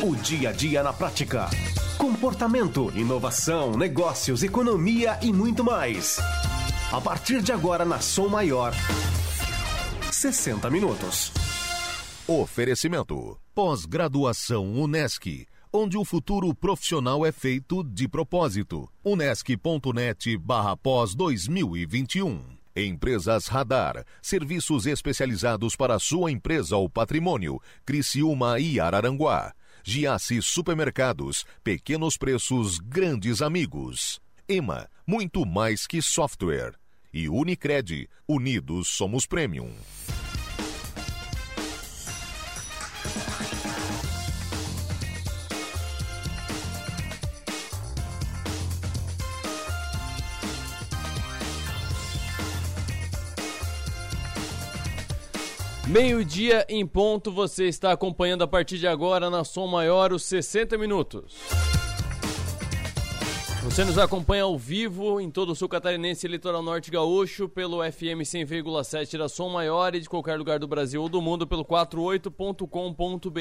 O dia a dia na prática. Comportamento, inovação, negócios, economia e muito mais. A partir de agora na Som Maior. 60 minutos. Oferecimento. Pós-graduação Unesc, onde o futuro profissional é feito de propósito. unesc.net/pós 2021. Empresas Radar, serviços especializados para sua empresa ou patrimônio, Criciúma e Araranguá. Giasse Supermercados, pequenos preços, grandes amigos. EMA, muito mais que software. E Unicred, unidos somos Premium. Meio-dia em ponto, você está acompanhando a partir de agora na Som Maior os 60 minutos. Você nos acompanha ao vivo em todo o sul catarinense e litoral norte gaúcho pelo FM 100,7 da Som Maior e de qualquer lugar do Brasil ou do mundo pelo 48.com.br.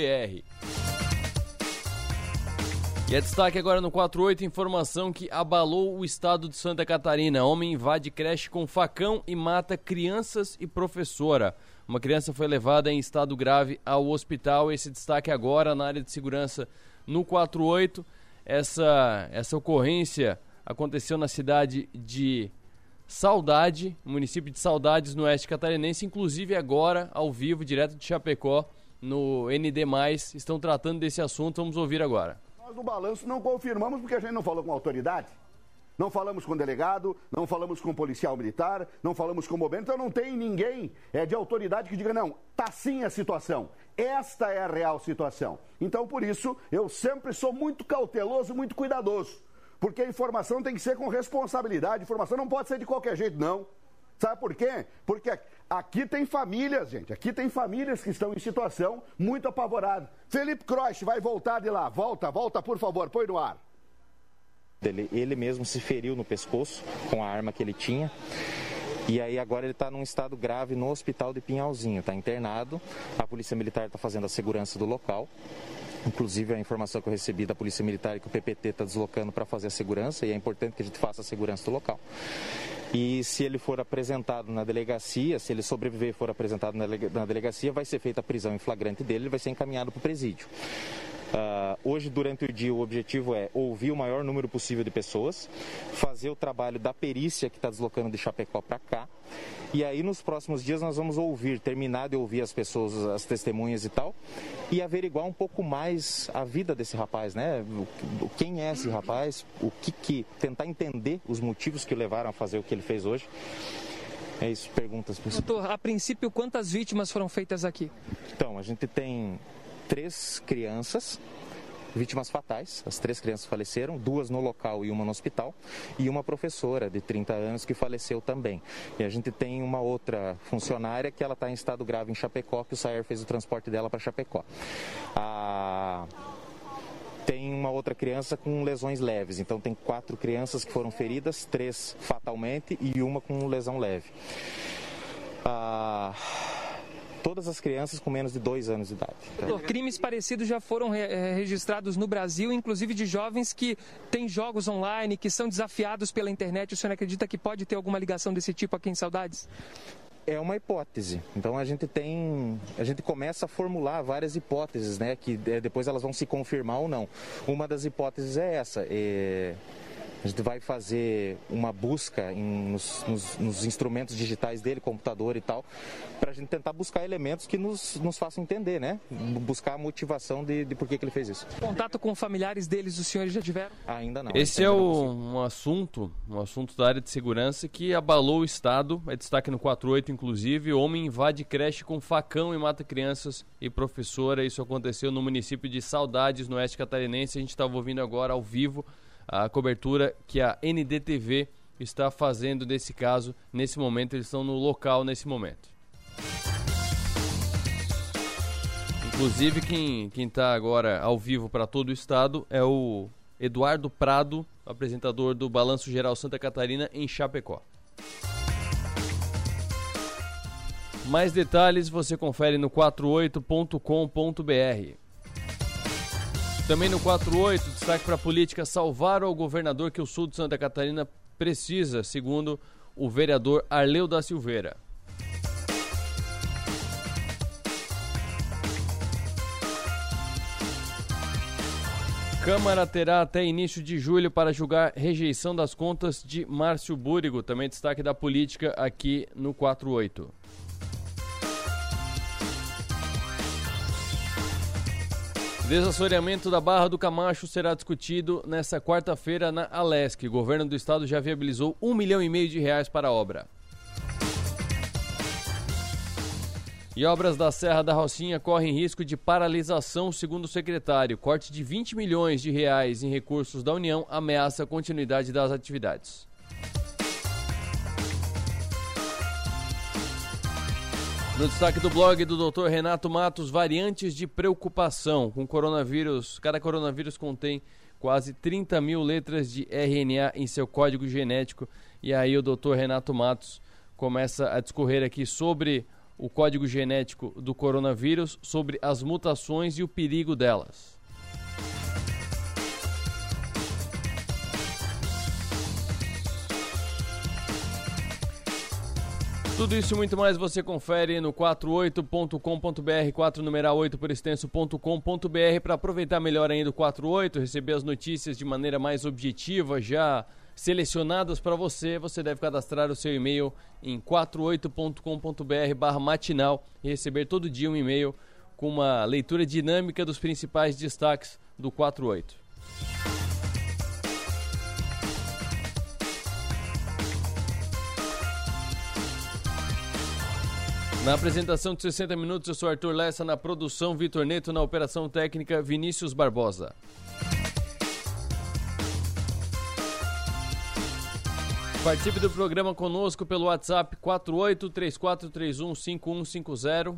E é destaque agora no 48, informação que abalou o estado de Santa Catarina. Homem invade creche com facão e mata crianças e professora. Uma criança foi levada em estado grave ao hospital. Esse destaque agora na área de segurança no 48. Essa ocorrência aconteceu na cidade de Saudade, município de Saudades, no oeste catarinense. Inclusive agora, ao vivo, direto de Chapecó, no ND+, estão tratando desse assunto. Vamos ouvir agora. Nós no balanço não confirmamos porque a gente não falou com a autoridade. Não falamos com o delegado, não falamos com o policial militar, não falamos com o bombeiro, então não tem ninguém de autoridade que diga, não, tá sim a situação. Esta é a real situação. Então, por isso, eu sempre sou muito cauteloso, muito cuidadoso. Porque a informação tem que ser com responsabilidade, a informação não pode ser de qualquer jeito, não. Sabe por quê? Porque aqui tem famílias, gente, aqui tem famílias que estão em situação muito apavorada. Felipe Croix vai voltar de lá, volta, por favor, põe no ar. Ele mesmo se feriu no pescoço com a arma que ele tinha. E aí agora ele está num estado grave no hospital de Pinhalzinho, está internado. A Polícia Militar está fazendo a segurança do local. Inclusive a informação que eu recebi da Polícia Militar é que o PPT está deslocando para fazer a segurança e é importante que a gente faça a segurança do local. E se ele for apresentado na delegacia, se ele sobreviver e for apresentado na delegacia, vai ser feita a prisão em flagrante dele, ele vai ser encaminhado para o presídio. Hoje, durante o dia, o objetivo é ouvir o maior número possível de pessoas, fazer o trabalho da perícia que está deslocando de Chapecó para cá, e aí nos próximos dias nós vamos terminar de ouvir as pessoas, as testemunhas e tal, e averiguar um pouco mais a vida desse rapaz, né? Quem é esse rapaz, tentar entender os motivos que o levaram a fazer o que ele fez hoje. É isso, perguntas. Doutor, a princípio, quantas vítimas foram feitas aqui? Então, a gente tem 3 crianças, vítimas fatais, as 3 crianças faleceram, 2 no local e uma no hospital, e uma professora de 30 anos que faleceu também. E a gente tem uma outra funcionária que ela está em estado grave em Chapecó, que o SAER fez o transporte dela para Chapecó. Tem uma outra criança com lesões leves, então tem 4 crianças que foram feridas, 3 fatalmente e uma com lesão leve. Todas as crianças com menos de 2 anos de idade. Doutor, crimes parecidos já foram registrados no Brasil, inclusive de jovens que têm jogos online, que são desafiados pela internet. O senhor acredita que pode ter alguma ligação desse tipo aqui em Saudades? É uma hipótese. Então a gente começa a formular várias hipóteses, né? Que depois elas vão se confirmar ou não. Uma das hipóteses é essa. A gente vai fazer uma busca nos instrumentos digitais dele, computador e tal, para a gente tentar buscar elementos que nos façam entender, né? Buscar a motivação de por que ele fez isso. Contato com familiares deles, os senhores já tiveram? Ainda não. Esse é um assunto da área de segurança que abalou o estado, é destaque no 48 inclusive. Homem invade creche com facão e mata crianças e professora. Isso aconteceu no município de Saudades, no oeste catarinense. A gente estava ouvindo agora ao vivo a cobertura que a NDTV está fazendo desse caso. Nesse momento, eles estão no local nesse momento. Inclusive, quem está agora ao vivo para todo o estado é o Eduardo Prado, apresentador do Balanço Geral Santa Catarina em Chapecó. Mais detalhes você confere no 48.com.br. Também no 48, destaque para a política: salvar o governador que o sul de Santa Catarina precisa, segundo o vereador Arleu da Silveira. Câmara terá até início de julho para julgar rejeição das contas de Márcio Búrigo. Também destaque da política aqui no 48. Desassoreamento da Barra do Camacho será discutido nesta quarta-feira na Alesc. O governo do estado já viabilizou R$1,5 milhão para a obra. E obras da Serra da Rocinha correm risco de paralisação, segundo o secretário. Corte de R$20 milhões em recursos da União ameaça a continuidade das atividades. No destaque do blog do Dr. Renato Matos, variantes de preocupação com coronavírus. Cada coronavírus contém quase 30 mil letras de RNA em seu código genético. E aí o Dr. Renato Matos começa a discorrer aqui sobre o código genético do coronavírus, sobre as mutações e o perigo delas. Tudo isso e muito mais você confere no 48.com.br, 4 numeral 8 por extenso.com.br, para aproveitar melhor ainda o 48, receber as notícias de maneira mais objetiva, já selecionadas para você. Você deve cadastrar o seu e-mail em 48.com.br/matinal e receber todo dia um e-mail com uma leitura dinâmica dos principais destaques do 48. Na apresentação de 60 minutos, eu sou Arthur Lessa, na produção Vitor Neto, na operação técnica Vinícius Barbosa. Participe do programa conosco pelo WhatsApp 4834315150,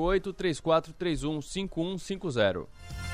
4834315150.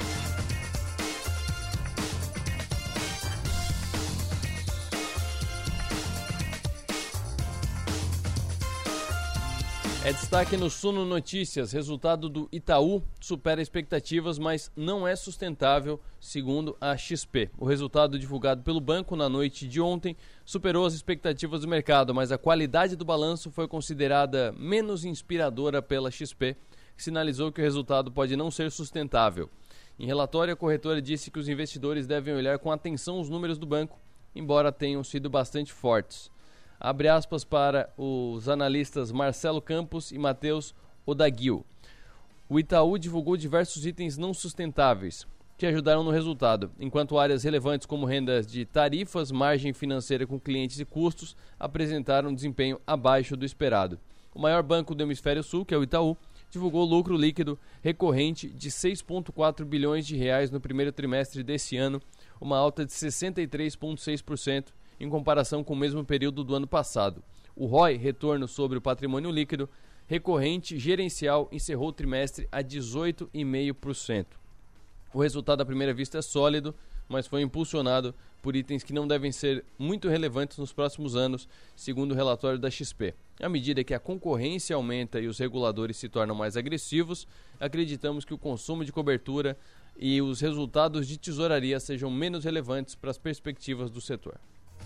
É destaque no Suno Notícias. Resultado do Itaú supera expectativas, mas não é sustentável, segundo a XP. O resultado divulgado pelo banco na noite de ontem superou as expectativas do mercado, mas a qualidade do balanço foi considerada menos inspiradora pela XP, que sinalizou que o resultado pode não ser sustentável. Em relatório, a corretora disse que os investidores devem olhar com atenção os números do banco, embora tenham sido bastante fortes. Abre aspas para os analistas Marcelo Campos e Matheus Odaguil. O Itaú divulgou diversos itens não sustentáveis que ajudaram no resultado, enquanto áreas relevantes como rendas de tarifas, margem financeira com clientes e custos apresentaram um desempenho abaixo do esperado. O maior banco do Hemisfério Sul, que é o Itaú, divulgou lucro líquido recorrente de R$ 6,4 bilhões no primeiro trimestre desse ano, uma alta de 63,6%, em comparação com o mesmo período do ano passado. O ROI, retorno sobre o patrimônio líquido recorrente gerencial, encerrou o trimestre a 18,5%. O resultado à primeira vista é sólido, mas foi impulsionado por itens que não devem ser muito relevantes nos próximos anos, segundo o relatório da XP. À medida que a concorrência aumenta e os reguladores se tornam mais agressivos, acreditamos que o consumo de cobertura e os resultados de tesouraria sejam menos relevantes para as perspectivas do setor.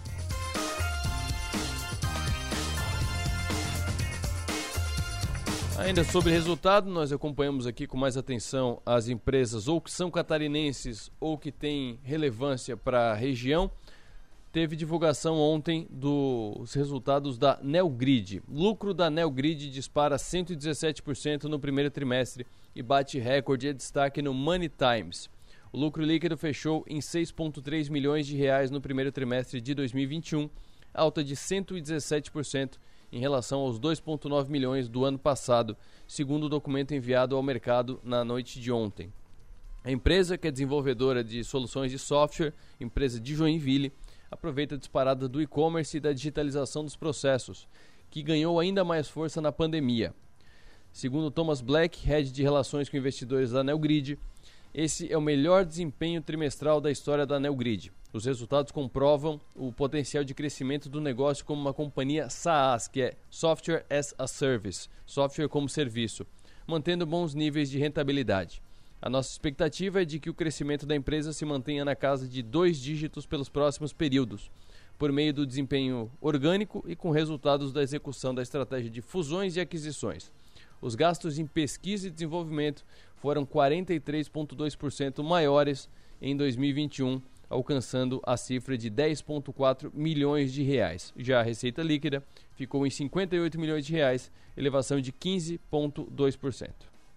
Ainda sobre resultado, nós acompanhamos aqui com mais atenção as empresas ou que são catarinenses ou que têm relevância para a região. Teve divulgação ontem dos resultados da Neogrid. Lucro da Neogrid dispara 117% no primeiro trimestre e bate recorde de destaque no Money Times. O lucro líquido fechou em R$ 6,3 milhões no primeiro trimestre de 2021, alta de 117%. Em relação aos 2,9 milhões do ano passado, segundo o documento enviado ao mercado na noite de ontem. A empresa, que é desenvolvedora de soluções de software, empresa de Joinville, aproveita a disparada do e-commerce e da digitalização dos processos, que ganhou ainda mais força na pandemia. Segundo Thomas Black, head de relações com investidores da Neogrid, esse é o melhor desempenho trimestral da história da Neogrid. Os resultados comprovam o potencial de crescimento do negócio como uma companhia SaaS, que é Software as a Service, software como serviço, mantendo bons níveis de rentabilidade. A nossa expectativa é de que o crescimento da empresa se mantenha na casa de 2 dígitos pelos próximos períodos, por meio do desempenho orgânico e com resultados da execução da estratégia de fusões e aquisições. Os gastos em pesquisa e desenvolvimento foram 43,2% maiores em 2021, alcançando a cifra de 10,4 milhões de reais. Já a receita líquida ficou em 58 milhões de reais, elevação de 15,2%.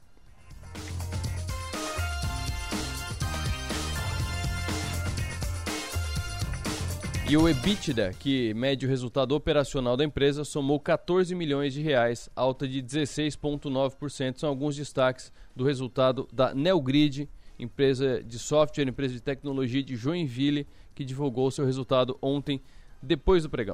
E o EBITDA, que mede o resultado operacional da empresa, somou 14 milhões de reais, alta de 16,9%. São alguns destaques do resultado da Neogrid, empresa de software, empresa de tecnologia de Joinville, que divulgou seu resultado ontem, depois do pregão.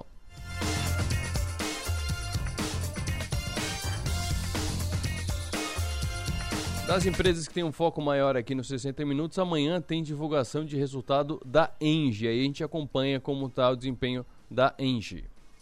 Das empresas que têm um foco maior aqui nos 60 Minutos, amanhã tem divulgação de resultado da Engie. Aí a gente acompanha como está o desempenho da Engie.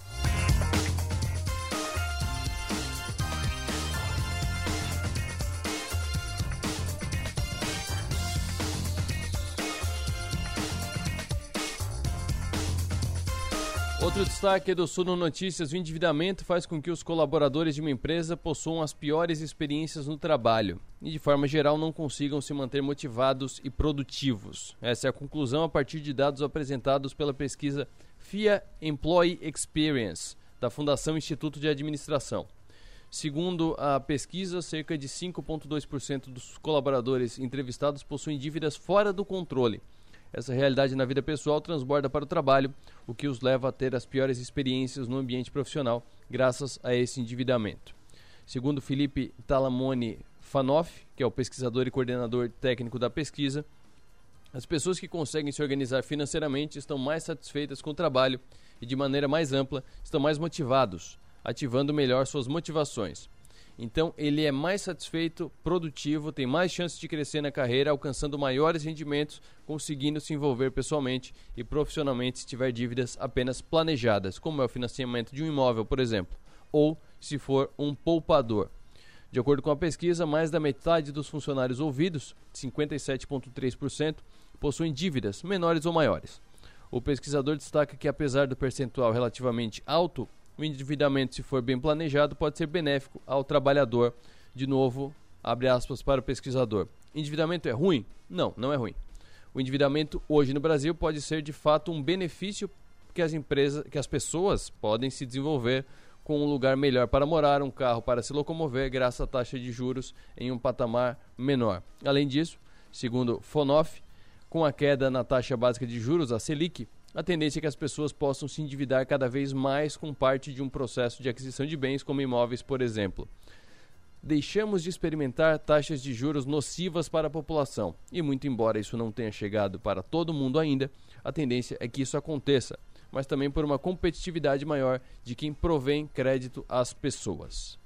Outro destaque é do Suno Notícias. O endividamento faz com que os colaboradores de uma empresa possuam as piores experiências no trabalho e, de forma geral, não consigam se manter motivados e produtivos. Essa é a conclusão a partir de dados apresentados pela pesquisa FIA Employee Experience, da Fundação Instituto de Administração. Segundo a pesquisa, cerca de 5,2% dos colaboradores entrevistados possuem dívidas fora do controle. Essa realidade na vida pessoal transborda para o trabalho, o que os leva a ter as piores experiências no ambiente profissional, graças a esse endividamento. Segundo Felipe Talamone Fanoff, que é o pesquisador e coordenador técnico da pesquisa, as pessoas que conseguem se organizar financeiramente estão mais satisfeitas com o trabalho e, de maneira mais ampla, estão mais motivados, ativando melhor suas motivações. Então, ele é mais satisfeito, produtivo, tem mais chances de crescer na carreira, alcançando maiores rendimentos, conseguindo se envolver pessoalmente e profissionalmente se tiver dívidas apenas planejadas, como é o financiamento de um imóvel, por exemplo, ou se for um poupador. De acordo com a pesquisa, mais da metade dos funcionários ouvidos, 57,3%, possuem dívidas menores ou maiores. O pesquisador destaca que, apesar do percentual relativamente alto, o endividamento, se for bem planejado, pode ser benéfico ao trabalhador. De novo, abre aspas para o pesquisador. Endividamento é ruim? Não, não é ruim. O endividamento hoje no Brasil pode ser de fato um benefício que as pessoas podem se desenvolver com um lugar melhor para morar, um carro para se locomover, graças à taxa de juros em um patamar menor. Além disso, segundo Fonoff, com a queda na taxa básica de juros, a Selic, a tendência é que as pessoas possam se endividar cada vez mais com parte de um processo de aquisição de bens, como imóveis, por exemplo. Deixamos de experimentar taxas de juros nocivas para a população. E muito embora isso não tenha chegado para todo mundo ainda, a tendência é que isso aconteça, mas também por uma competitividade maior de quem provém crédito às pessoas.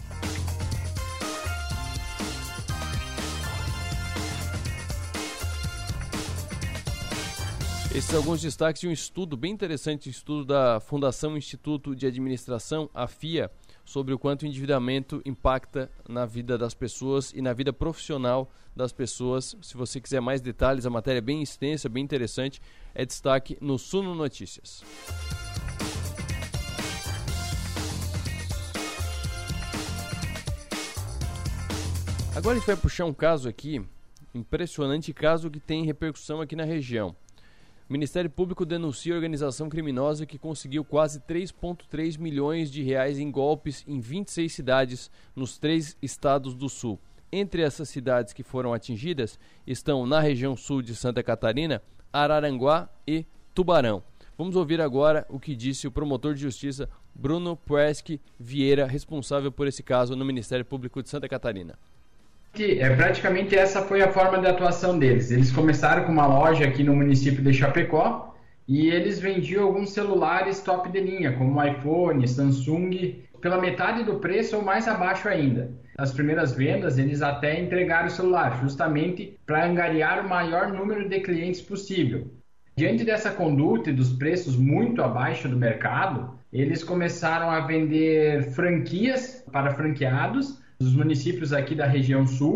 Esses são alguns destaques de um estudo bem interessante, estudo da Fundação Instituto de Administração, a FIA, sobre o quanto o endividamento impacta na vida das pessoas e na vida profissional das pessoas. Se você quiser mais detalhes, a matéria é bem extensa, bem interessante, é destaque no Suno Notícias. Agora a gente vai puxar um caso aqui, impressionante caso que tem repercussão aqui na região. O Ministério Público denuncia organização criminosa que conseguiu quase 3,3 milhões de reais em golpes em 26 cidades nos 3 estados do sul. Entre essas cidades que foram atingidas estão na região sul de Santa Catarina, Araranguá e Tubarão. Vamos ouvir agora o que disse o promotor de justiça Bruno Pueschi Vieira, responsável por esse caso no Ministério Público de Santa Catarina. Praticamente essa foi a forma de atuação deles. Eles começaram com uma loja aqui no município de Chapecó e eles vendiam alguns celulares top de linha, como iPhone, Samsung, pela metade do preço ou mais abaixo ainda. Nas primeiras vendas, eles até entregaram o celular, justamente para angariar o maior número de clientes possível. Diante dessa conduta e dos preços muito abaixo do mercado, eles começaram a vender franquias para franqueados dos municípios aqui da região sul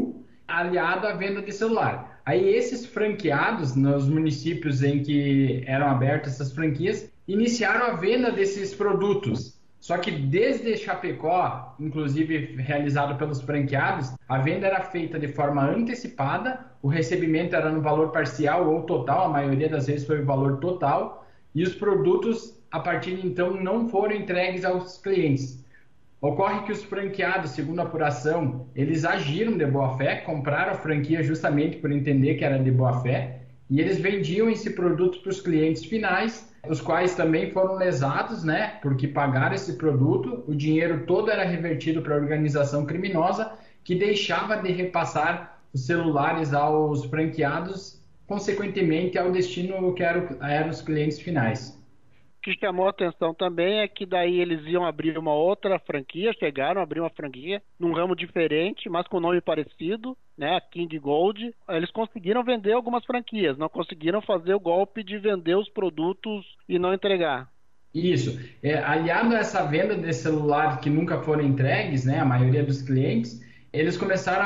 aliado à venda de celular. Aí esses franqueados, nos municípios em que eram abertas essas franquias, iniciaram a venda desses produtos. Só que desde Chapecó, inclusive realizado pelos franqueados, a venda era feita de forma antecipada, o recebimento era no valor parcial ou total, a maioria das vezes foi o valor total, e os produtos, a partir de então, não foram entregues aos clientes. Ocorre que os franqueados, segundo a apuração, eles agiram de boa-fé, compraram a franquia justamente por entender que era de boa-fé, e eles vendiam esse produto para os clientes finais, os quais também foram lesados, né, porque pagaram esse produto, o dinheiro todo era revertido para a organização criminosa, que deixava de repassar os celulares aos franqueados, consequentemente ao destino que eram os clientes finais. O que chamou a atenção também é que daí eles iam abrir uma outra franquia, chegaram a abrir uma franquia num ramo diferente, mas com nome parecido, né, a King Gold. Eles conseguiram vender algumas franquias, não conseguiram fazer o golpe de vender os produtos e não entregar. Isso. Aliado a essa venda de celular que nunca foram entregues, né, a maioria dos clientes, eles começaram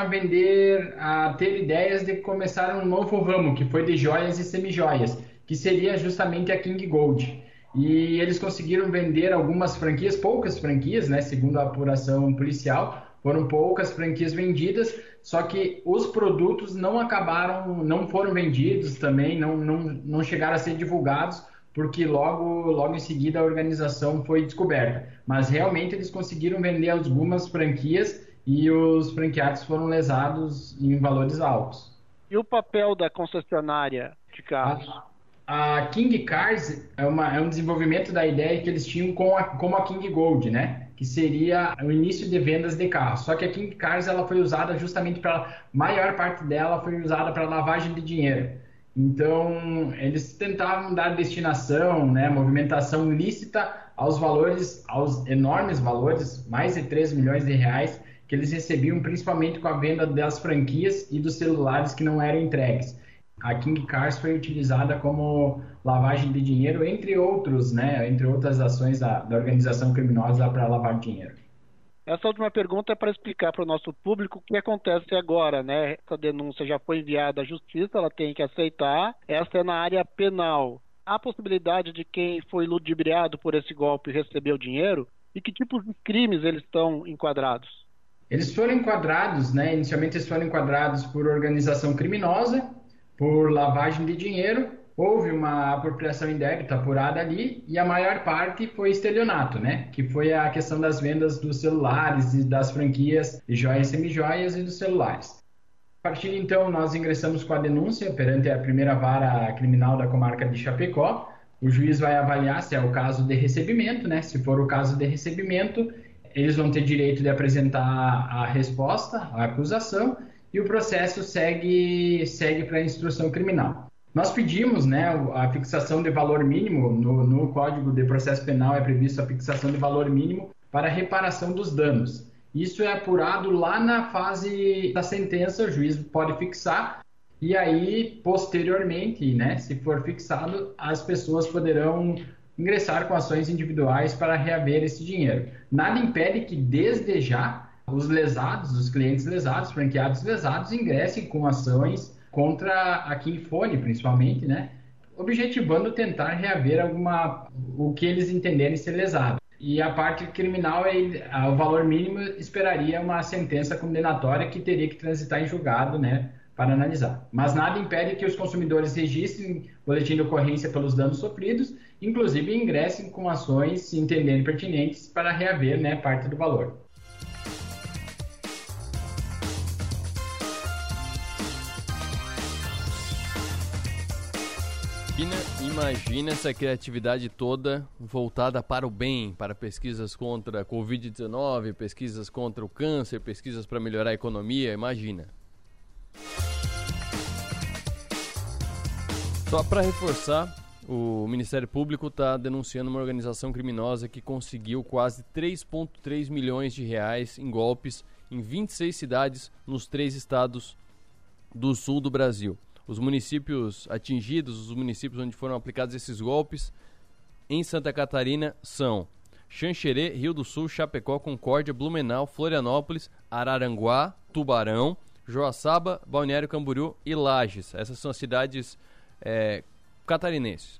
a ter ideias de começar um novo ramo, que foi de joias e semijoias, que seria justamente a King Gold. E eles conseguiram vender algumas franquias, poucas franquias, né, segundo a apuração policial, foram poucas franquias vendidas, só que os produtos não foram vendidos também, não chegaram a ser divulgados, porque logo em seguida a organização foi descoberta. Mas realmente eles conseguiram vender algumas franquias e os franqueados foram lesados em valores altos. E o papel da concessionária de carros? A King Cars é um desenvolvimento da ideia que eles tinham como a King Gold, né? Que seria o início de vendas de carros. Só que a King Cars ela foi usada justamente maior parte dela foi usada para lavagem de dinheiro. Então, eles tentavam dar destinação, né, movimentação ilícita aos enormes valores, mais de 3 milhões de reais, que eles recebiam principalmente com a venda das franquias e dos celulares que não eram entregues. A King Cars foi utilizada como lavagem de dinheiro, entre outras ações da organização criminosa para lavar dinheiro. Essa última pergunta é para explicar para o nosso público o que acontece agora, né? Essa denúncia já foi enviada à justiça, ela tem que aceitar. Essa é na área penal. Há possibilidade de quem foi ludibriado por esse golpe receber o dinheiro? E que tipos de crimes eles estão enquadrados? Eles foram enquadrados, né? Inicialmente eles foram enquadrados por organização criminosa, por lavagem de dinheiro, houve uma apropriação indébita apurada ali e a maior parte foi estelionato, né? Que foi a questão das vendas dos celulares e das franquias de joias e semijoias e dos celulares. A partir de então, nós ingressamos com a denúncia perante a primeira vara criminal da comarca de Chapecó. O juiz vai avaliar se é o caso de recebimento, né? Se for o caso de recebimento, eles vão ter direito de apresentar a resposta, a acusação, e o processo segue para a instrução criminal. Nós pedimos, né, a fixação de valor mínimo, no Código de Processo Penal é previsto a fixação de valor mínimo para reparação dos danos. Isso é apurado lá na fase da sentença, o juiz pode fixar, e aí, posteriormente, né, se for fixado, as pessoas poderão ingressar com ações individuais para reaver esse dinheiro. Nada impede que, desde já, os lesados, os clientes lesados, franqueados lesados, ingressem com ações contra a King Phone, principalmente, né? Objetivando tentar reaver o que eles entenderem ser lesado. E a parte criminal, o valor mínimo esperaria uma sentença condenatória que teria que transitar em julgado, né, para analisar. Mas nada impede que os consumidores registrem boletim de ocorrência pelos danos sofridos, inclusive ingressem com ações, se entenderem pertinentes, para reaver, né, parte do valor. Imagina essa criatividade toda voltada para o bem, para pesquisas contra a Covid-19, pesquisas contra o câncer, pesquisas para melhorar a economia, imagina. Só para reforçar, o Ministério Público está denunciando uma organização criminosa que conseguiu quase 3,3 milhões de reais em golpes em 26 cidades nos 3 estados do sul do Brasil. Os municípios atingidos, os municípios onde foram aplicados esses golpes em Santa Catarina são Xanxerê, Rio do Sul, Chapecó, Concórdia, Blumenau, Florianópolis, Araranguá, Tubarão, Joaçaba, Balneário Camboriú e Lages. Essas são as cidades catarinenses.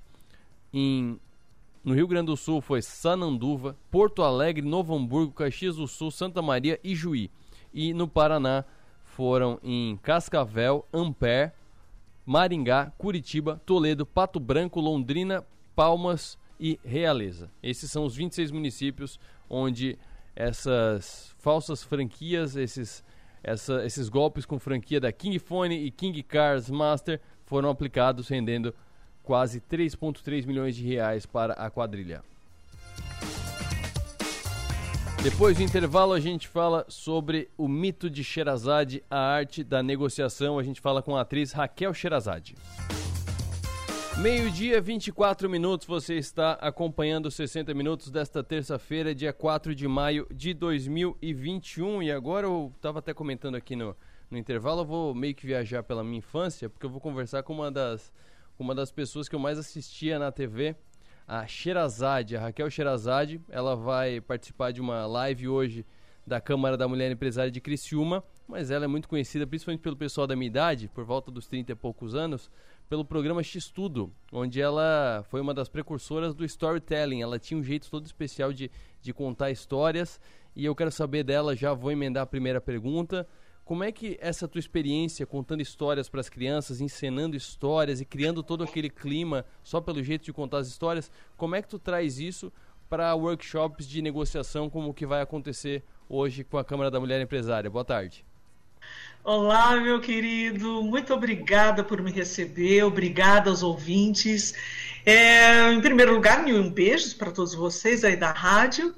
No Rio Grande do Sul foi Sananduva, Porto Alegre, Novo Hamburgo, Caxias do Sul, Santa Maria e Juí. E no Paraná foram em Cascavel, Ampere, Maringá, Curitiba, Toledo, Pato Branco, Londrina, Palmas e Realeza. Esses são os 26 municípios onde essas falsas franquias, esses golpes com franquia da King Phone e King Cars Master foram aplicados, rendendo quase 3,3 milhões de reais para a quadrilha. Depois do intervalo, a gente fala sobre o mito de Sherazade, a arte da negociação. A gente fala com a atriz Raquel Sherazade. 12h, 24 minutos, você está acompanhando os 60 minutos desta terça-feira, dia 4 de maio de 2021. E agora eu estava até comentando aqui no intervalo, eu vou meio que viajar pela minha infância, porque eu vou conversar com uma das pessoas que eu mais assistia na TV, a Sherazade, a Raquel Sherazade. Ela vai participar de uma live hoje da Câmara da Mulher Empresária de Criciúma, mas ela é muito conhecida, principalmente pelo pessoal da minha idade, por volta dos 30 e poucos anos, pelo programa X-Tudo, onde ela foi uma das precursoras do storytelling. Ela tinha um jeito todo especial de contar histórias, e eu quero saber dela, já vou emendar a primeira pergunta. Como é que essa tua experiência contando histórias para as crianças, encenando histórias e criando todo aquele clima só pelo jeito de contar as histórias, como é que tu traz isso para workshops de negociação como o que vai acontecer hoje com a Câmara da Mulher Empresária? Boa tarde. Olá, meu querido, muito obrigada por me receber, obrigada aos ouvintes. Em primeiro lugar, um beijo para todos vocês aí da rádio.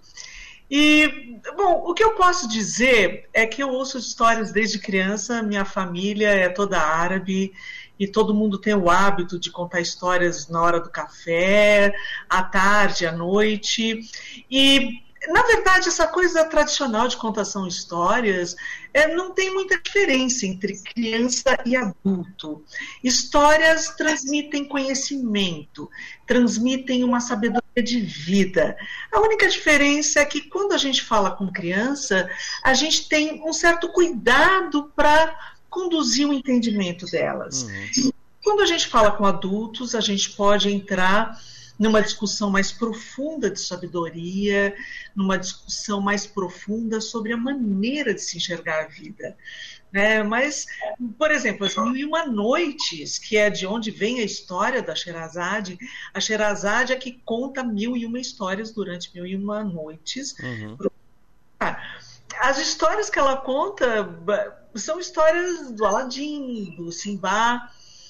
E, bom, o que eu posso dizer é que eu ouço histórias desde criança, minha família é toda árabe e todo mundo tem o hábito de contar histórias na hora do café, à tarde, à noite. E, na verdade, essa coisa tradicional de contação de histórias não tem muita diferença entre criança e adulto. Histórias transmitem conhecimento, transmitem uma sabedoria de vida. A única diferença é que quando a gente fala com criança, a gente tem um certo cuidado para conduzir o entendimento delas. Uhum. Quando a gente fala com adultos, a gente pode entrar numa discussão mais profunda de sabedoria, numa discussão mais profunda sobre a maneira de se enxergar a vida. Mas, por exemplo, as 1001 Noites, que é de onde vem a história da Sherazade, a Sherazade é que conta 1001 histórias durante 1001 Noites. Uhum. As histórias que ela conta são histórias do Aladim, do Simba,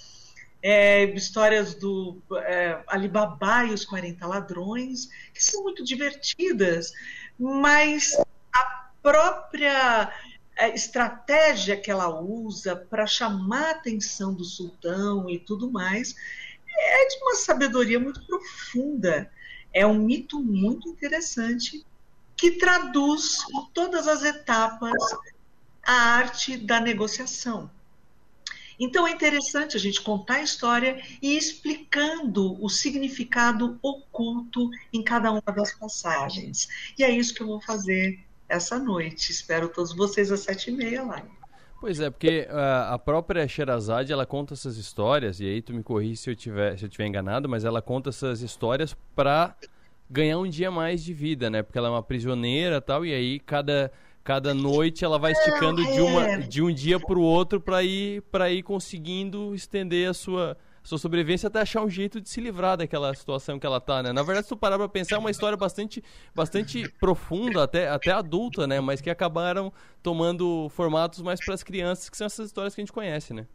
histórias do Alibaba e os 40 Ladrões, que são muito divertidas, mas a própria estratégia que ela usa para chamar a atenção do sultão e tudo mais é de uma sabedoria muito profunda. É um mito muito interessante que traduz em todas as etapas a arte da negociação. Então é interessante a gente contar a história e ir explicando o significado oculto em cada uma das passagens. E é isso que eu vou fazer essa noite. Espero todos vocês às 7h30 lá. Pois é, porque a própria Sherazade, ela conta essas histórias, e aí tu me corrige se eu tiver enganado, mas ela conta essas histórias para ganhar um dia mais de vida, né? Porque ela é uma prisioneira e tal, e aí cada noite ela vai esticando de um dia para o outro para ir conseguindo estender a sua sobrevivência até achar um jeito de se livrar daquela situação que ela tá, né? Na verdade, se tu parar para pensar, é uma história bastante profunda, até adulta, né? Mas que acabaram tomando formatos mais para as crianças, que são essas histórias que a gente conhece, né?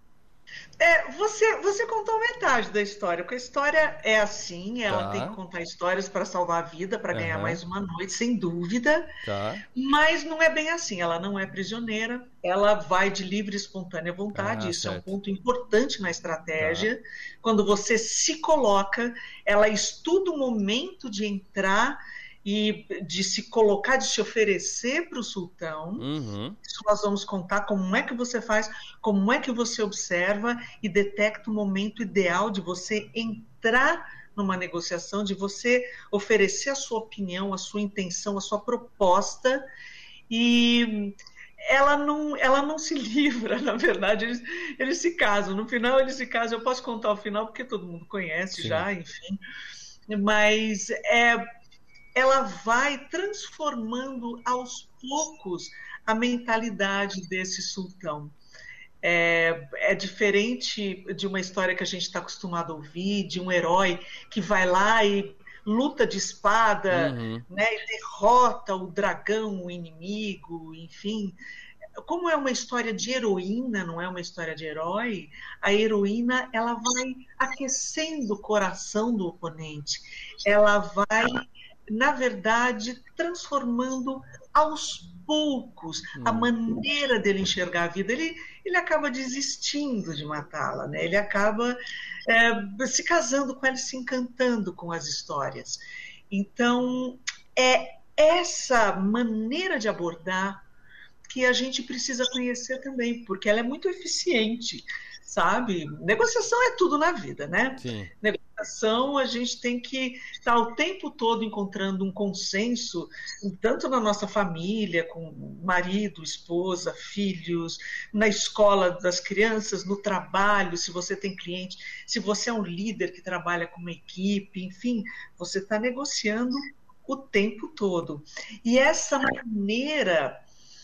Você contou metade da história, porque a história é assim, ela tem que contar histórias para salvar a vida, para ganhar mais uma noite, sem dúvida, mas não é bem assim, ela não é prisioneira, ela vai de livre e espontânea vontade, isso é um ponto importante na estratégia. Quando você se coloca, ela estuda o momento de entrar e de se colocar, de se oferecer para o sultão. Isso nós vamos contar como é que você faz, como é que você observa e detecta o momento ideal de você entrar numa negociação, de você oferecer a sua opinião, a sua intenção, a sua proposta. E ela não se livra, na verdade, eles se casam. No final, eles se casam. Eu posso contar o final, porque todo mundo conhece. Sim. Já, enfim. Mas ela vai transformando aos poucos a mentalidade desse sultão. É diferente de uma história que a gente está acostumado a ouvir, de um herói que vai lá e luta de espada, né, e derrota o dragão, o inimigo, enfim. Como é uma história de heroína, não é uma história de herói, a heroína ela vai aquecendo o coração do oponente. Ela vai, na verdade, transformando aos poucos a maneira dele enxergar a vida. Ele acaba desistindo de matá-la, né? Ele acaba se casando com ela, se encantando com as histórias. Então, é essa maneira de abordar que a gente precisa conhecer também, porque ela é muito eficiente, sabe? Negociação é tudo na vida, né? Sim. Negociação, a gente tem que estar o tempo todo encontrando um consenso, tanto na nossa família, com marido, esposa, filhos, na escola das crianças, no trabalho, se você tem cliente, se você é um líder que trabalha com uma equipe, enfim, você está negociando o tempo todo. E essa maneira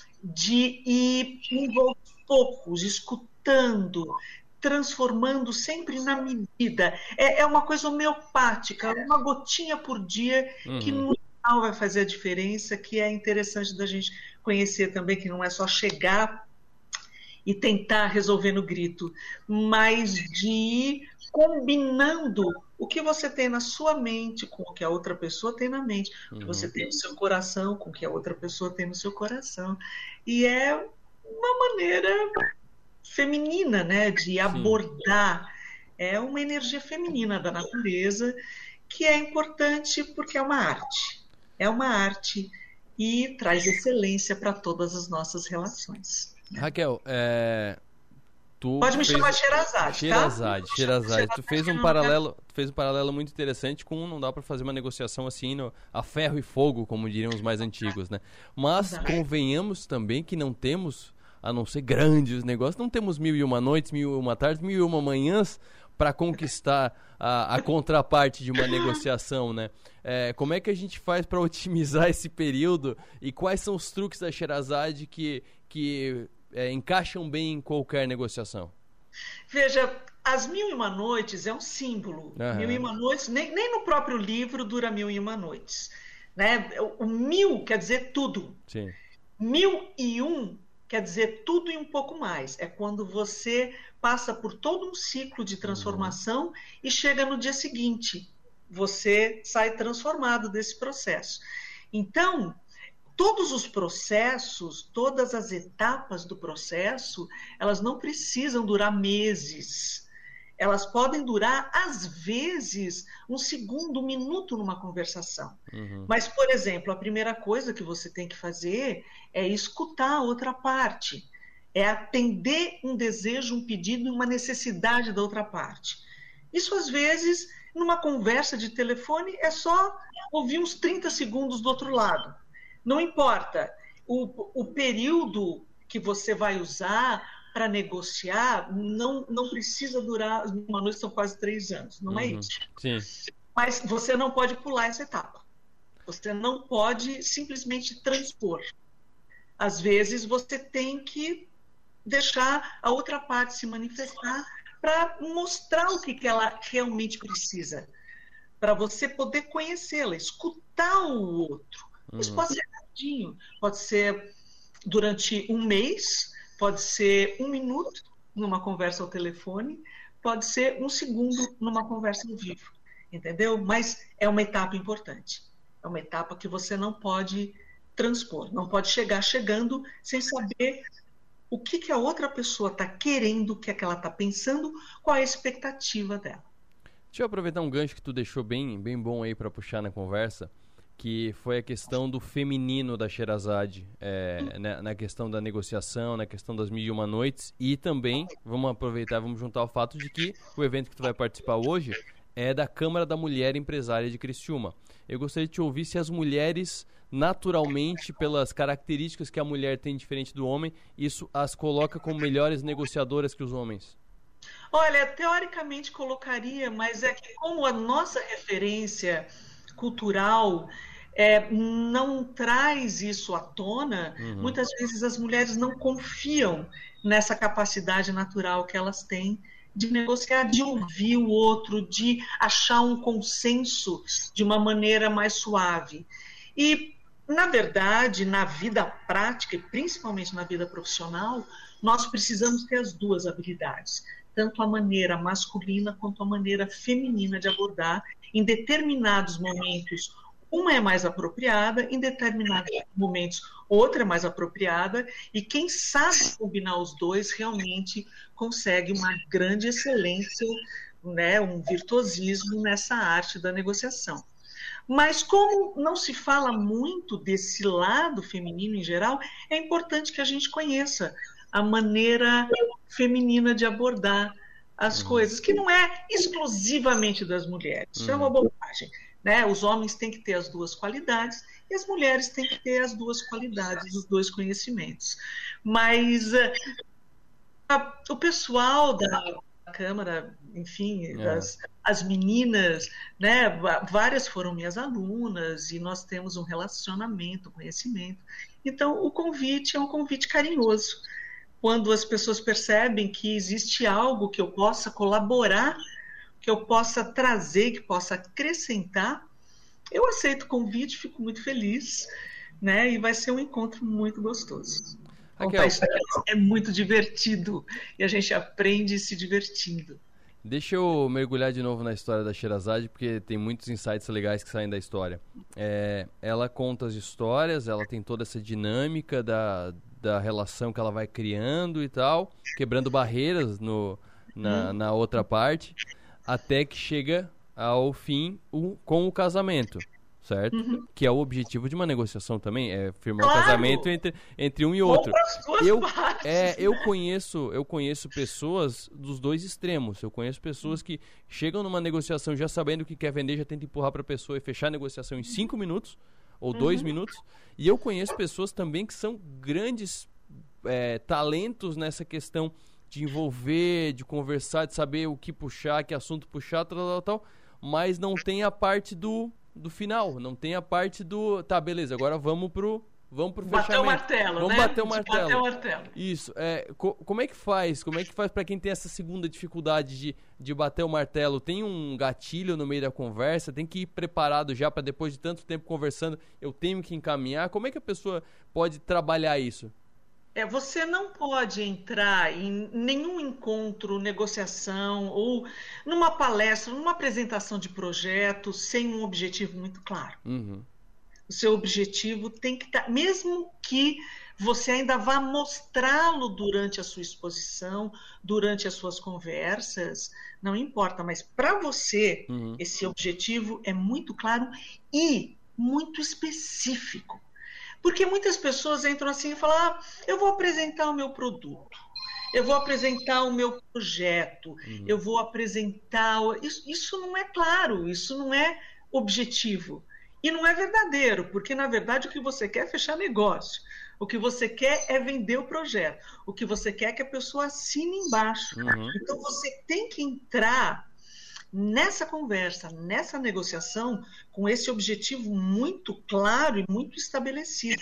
de ir aos poucos, escutando, transformando sempre na medida. É uma coisa homeopática, uma gotinha por dia que no final vai fazer a diferença, que é interessante da gente conhecer também, que não é só chegar e tentar resolver no grito, mas de ir combinando o que você tem na sua mente com o que a outra pessoa tem na mente, o que você tem no seu coração com o que a outra pessoa tem no seu coração. E é uma maneira feminina, né, de abordar. É uma energia feminina da natureza que é importante porque é uma arte. É uma arte e traz excelência para todas as nossas relações. Raquel, pode me chamar Sherazade, tá? Sherazade. Tu fez um paralelo muito interessante com não dá para fazer uma negociação assim a ferro e fogo, como diriam os mais antigos, né? Mas convenhamos também que não temos, a não ser grandes negócios, não temos 1001 noites, 1001 tardes, 1001 manhãs para conquistar a contraparte de uma negociação, né? Como é que a gente faz para otimizar esse período e quais são os truques da Sherazade que encaixam bem em qualquer negociação? Veja, as 1001 noites é um símbolo. 1001 noites, nem no próprio livro dura 1001 noites. Né? O 1000 quer dizer tudo. Sim. 1001 quer dizer tudo e um pouco mais. É quando você passa por todo um ciclo de transformação e chega no dia seguinte. Você sai transformado desse processo. Então, todos os processos, todas as etapas do processo, elas não precisam durar meses. Elas podem durar, às vezes, um segundo, um minuto numa conversação. Mas, por exemplo, a primeira coisa que você tem que fazer é escutar a outra parte. É atender um desejo, um pedido, uma necessidade da outra parte. Isso, às vezes, numa conversa de telefone, é só ouvir uns 30 segundos do outro lado. Não importa, o período que você vai usar para negociar não precisa durar, uma noite são quase 3 anos, não é isso? Sim. Mas você não pode pular essa etapa. Você não pode simplesmente transpor. Às vezes você tem que deixar a outra parte se manifestar para mostrar o que ela realmente precisa, para você poder conhecê-la, escutar o outro. Isso pode ser rapidinho, pode ser durante um mês, pode ser 1 minuto numa conversa ao telefone, pode ser 1 segundo numa conversa ao vivo, entendeu? Mas é uma etapa importante, é uma etapa que você não pode transpor, não pode chegar chegando sem saber o que a outra pessoa está querendo, o que é que ela está pensando, qual é a expectativa dela. Deixa eu aproveitar um gancho que tu deixou bem bom aí para puxar na conversa, que foi a questão do feminino da Sherazade, na questão da negociação, na questão das 1001 noites, e também, vamos aproveitar, vamos juntar o fato de que o evento que tu vai participar hoje é da Câmara da Mulher Empresária de Criciúma. Eu gostaria de te ouvir se as mulheres, naturalmente, pelas características que a mulher tem diferente do homem, isso as coloca como melhores negociadoras que os homens. Olha, teoricamente colocaria, mas é que como a nossa referência cultural não traz isso à tona, muitas vezes as mulheres não confiam nessa capacidade natural que elas têm de negociar, de ouvir o outro, de achar um consenso de uma maneira mais suave. E, na verdade, na vida prática, e principalmente na vida profissional, nós precisamos ter as duas habilidades, tanto a maneira masculina quanto a maneira feminina de abordar. Em determinados momentos, uma é mais apropriada, em determinados momentos, outra é mais apropriada, e quem sabe combinar os dois realmente consegue uma grande excelência, né, um virtuosismo nessa arte da negociação. Mas como não se fala muito desse lado feminino em geral, é importante que a gente conheça a maneira feminina de abordar as coisas, que não é exclusivamente das mulheres. Isso é uma bobagem, né? Os homens têm que ter as duas qualidades e as mulheres têm que ter as duas qualidades, os dois conhecimentos. Mas o pessoal da Câmara, enfim, as meninas, né? Várias foram minhas alunas e nós temos um relacionamento, conhecimento. Então, o convite é um convite carinhoso. Quando as pessoas percebem que existe algo que eu possa colaborar, que eu possa trazer, que possa acrescentar, eu aceito o convite, fico muito feliz, né? E vai ser um encontro muito gostoso. É muito divertido e a gente aprende se divertindo. Deixa eu mergulhar de novo na história da Sherazade, porque tem muitos insights legais que saem da história. Ela conta as histórias, ela tem toda essa dinâmica da relação que ela vai criando e tal, quebrando barreiras na outra parte, até que chega ao fim com o casamento, certo? Que é o objetivo de uma negociação também, é firmar um casamento entre um e outro. Eu conheço pessoas dos dois extremos. Eu conheço pessoas que chegam numa negociação já sabendo o que quer vender, já tenta empurrar para a pessoa e fechar a negociação em 5 minutos ou 2 minutos. E eu conheço pessoas também que são grandes talentos nessa questão de envolver, de conversar, de saber o que puxar, que assunto puxar, tal, mas não tem a parte do final, não tem a parte do... Tá, beleza, agora vamos pro fechamento. Bater o martelo, vamos bater o martelo. Bater o martelo. Isso. Como é que faz? Como é que faz para quem tem essa segunda dificuldade de bater o martelo? Tem um gatilho no meio da conversa? Tem que ir preparado já para depois de tanto tempo conversando, eu tenho que encaminhar? Como é que a pessoa pode trabalhar isso? Você não pode entrar em nenhum encontro, negociação ou numa palestra, numa apresentação de projeto sem um objetivo muito claro. O seu objetivo tem que estar, mesmo que você ainda vá mostrá-lo durante a sua exposição, durante as suas conversas, não importa, mas para você esse objetivo é muito claro e muito específico. Porque muitas pessoas entram assim e falam, eu vou apresentar o meu produto, eu vou apresentar o meu projeto, eu vou apresentar... Isso não é claro, isso não é objetivo. E não é verdadeiro, porque, na verdade, o que você quer é fechar negócio. O que você quer é vender o projeto. O que você quer é que a pessoa assine embaixo. Então, você tem que entrar nessa conversa, nessa negociação, com esse objetivo muito claro e muito estabelecido.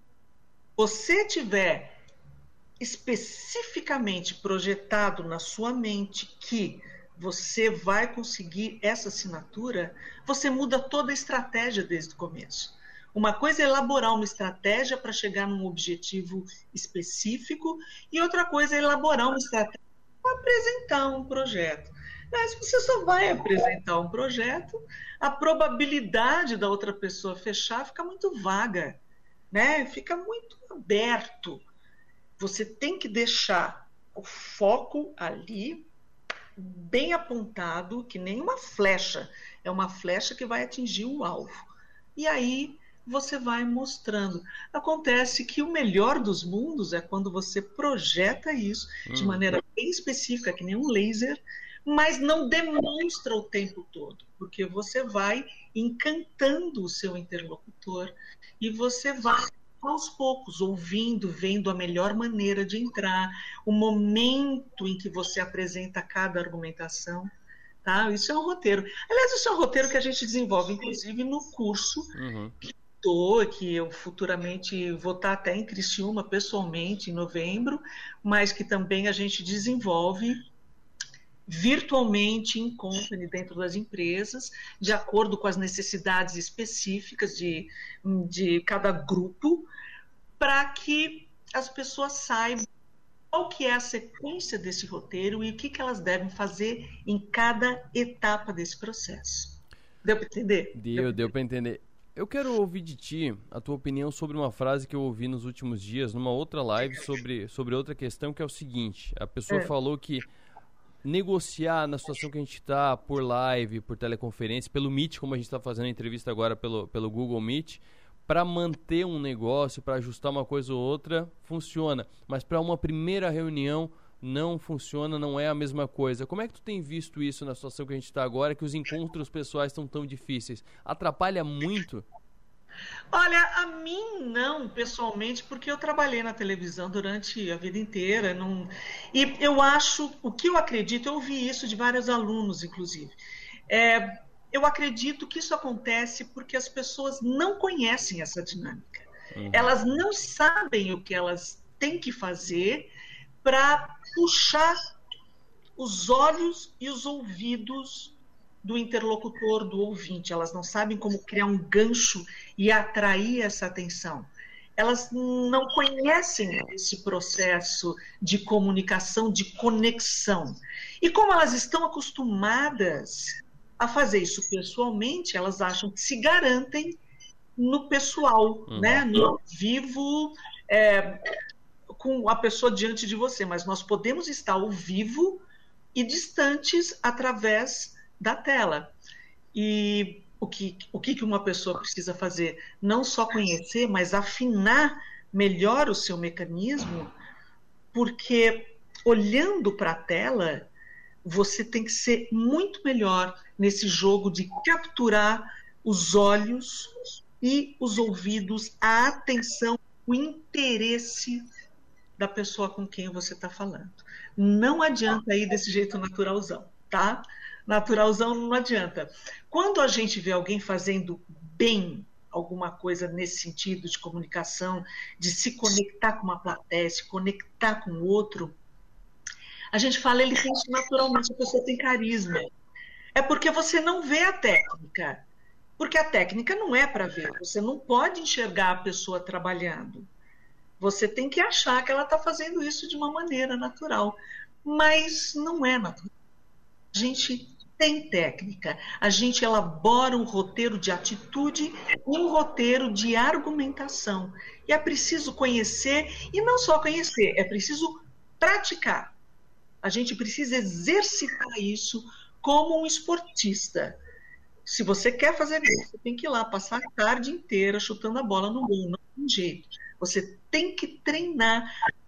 Você tiver especificamente projetado na sua mente que você vai conseguir essa assinatura, você muda toda a estratégia desde o começo. Uma coisa é elaborar uma estratégia para chegar num objetivo específico e outra coisa é elaborar uma estratégia para apresentar um projeto. Mas se você só vai apresentar um projeto, a probabilidade da outra pessoa fechar fica muito vaga, né? Fica muito aberto. Você tem que deixar o foco ali, bem apontado, que nem uma flecha. É uma flecha que vai atingir o alvo. E aí você vai mostrando. Acontece que o melhor dos mundos é quando você projeta isso de maneira bem específica, que nem um laser, mas não demonstra o tempo todo, porque você vai encantando o seu interlocutor e você vai aos poucos, ouvindo, vendo a melhor maneira de entrar, o momento em que você apresenta cada argumentação, tá? Isso é um roteiro. Aliás, isso é um roteiro que a gente desenvolve, inclusive, no curso que eu futuramente vou estar até em Criciúma, pessoalmente, em novembro, mas que também a gente desenvolve virtualmente em company dentro das empresas, de acordo com as necessidades específicas de cada grupo, para que as pessoas saibam qual que é a sequência desse roteiro e o que elas devem fazer em cada etapa desse processo. Deu para entender? Deu para entender. Eu quero ouvir de ti a tua opinião sobre uma frase que eu ouvi nos últimos dias, numa outra live, sobre outra questão, que é o seguinte: a pessoa falou que negociar na situação que a gente está, por live, por teleconferência, pelo Meet, como a gente está fazendo a entrevista agora pelo Google Meet, para manter um negócio, para ajustar uma coisa ou outra, funciona. Mas para uma primeira reunião não funciona, não é a mesma coisa. Como é que tu tem visto isso na situação que a gente está agora, que os encontros pessoais estão tão difíceis? Atrapalha muito? Olha, a mim não, pessoalmente, porque eu trabalhei na televisão durante a vida inteira. E eu acho, o que eu acredito, eu ouvi isso de vários alunos, inclusive. Eu acredito que isso acontece porque as pessoas não conhecem essa dinâmica. Elas não sabem o que elas têm que fazer para puxar os olhos e os ouvidos do interlocutor, do ouvinte. Elas não sabem como criar um gancho e atrair essa atenção. Elas não conhecem esse processo de comunicação, de conexão. E como elas estão acostumadas a fazer isso pessoalmente, elas acham que se garantem no pessoal, né? No vivo, com a pessoa diante de você. Mas nós podemos estar ao vivo e distantes através da tela. E o que uma pessoa precisa fazer? Não só conhecer, mas afinar melhor o seu mecanismo, porque olhando para a tela, você tem que ser muito melhor nesse jogo de capturar os olhos e os ouvidos, a atenção, o interesse da pessoa com quem você está falando. Não adianta ir desse jeito naturalzão, tá? Naturalzão não adianta. Quando a gente vê alguém fazendo bem alguma coisa nesse sentido de comunicação, de se conectar com uma plateia, se conectar com o outro, a gente fala, ele tem isso naturalmente, a pessoa tem carisma. É porque você não vê a técnica. Porque a técnica não é para ver. Você não pode enxergar a pessoa trabalhando. Você tem que achar que ela está fazendo isso de uma maneira natural. Mas não é natural. A gente tem técnica. A gente elabora um roteiro de atitude e um roteiro de argumentação. E é preciso conhecer, e não só conhecer, é preciso praticar. A gente precisa exercitar isso como um esportista. Se você quer fazer isso, você tem que ir lá passar a tarde inteira chutando a bola no gol, não tem jeito. Você tem que treinar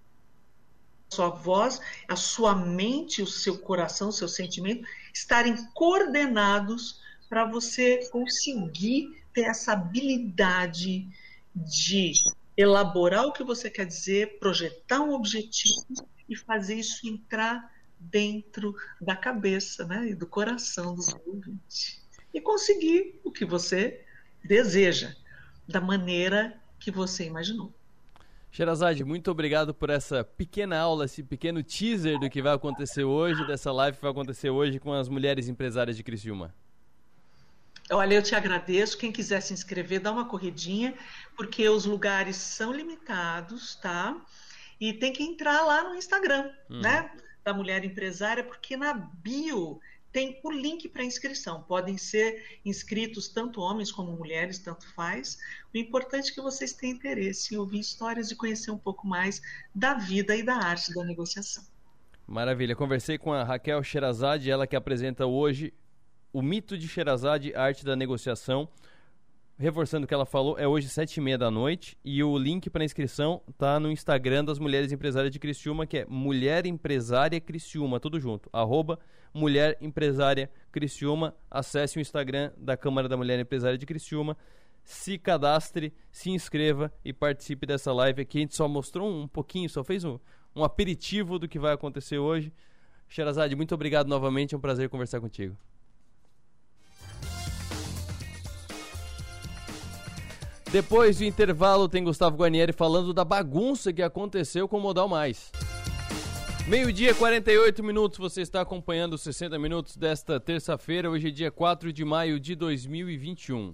a sua voz, a sua mente, o seu coração, o seu sentimento estarem coordenados para você conseguir ter essa habilidade de elaborar o que você quer dizer, projetar um objetivo e fazer isso entrar dentro da cabeça, né, e do coração do seu ouvinte. E conseguir o que você deseja, da maneira que você imaginou. Sherazade, muito obrigado por essa pequena aula, esse pequeno teaser do que vai acontecer hoje, dessa live que vai acontecer hoje com as mulheres empresárias de Criciúma. Olha, eu te agradeço. Quem quiser se inscrever, dá uma corridinha, porque os lugares são limitados, tá? E tem que entrar lá no Instagram, né, da Mulher Empresária, porque na bio tem o link para inscrição. Podem ser inscritos tanto homens como mulheres, tanto faz. O importante é que vocês tenham interesse em ouvir histórias e conhecer um pouco mais da vida e da arte da negociação. Maravilha. Conversei com a Raquel Sherazade, ela que apresenta hoje o Mito de Sherazade, Arte da Negociação. reforçando o que ela falou, é hoje 7h30 da noite e o link para inscrição tá no Instagram das Mulheres Empresárias de Criciúma, que é Mulher Empresária Criciúma, tudo junto, @Mulher Empresária Criciúma. Acesse o Instagram da Câmara da Mulher Empresária de Criciúma, se cadastre, se inscreva e participe dessa live aqui. A gente só mostrou um pouquinho, só fez um aperitivo do que vai acontecer hoje. Sherazade, muito obrigado novamente, é um prazer conversar contigo. Depois do intervalo tem Gustavo Guarnieri falando da bagunça que aconteceu com o Modal Mais. 12h48, você está acompanhando os 60 minutos desta terça-feira, hoje é dia 4 de maio de 2021.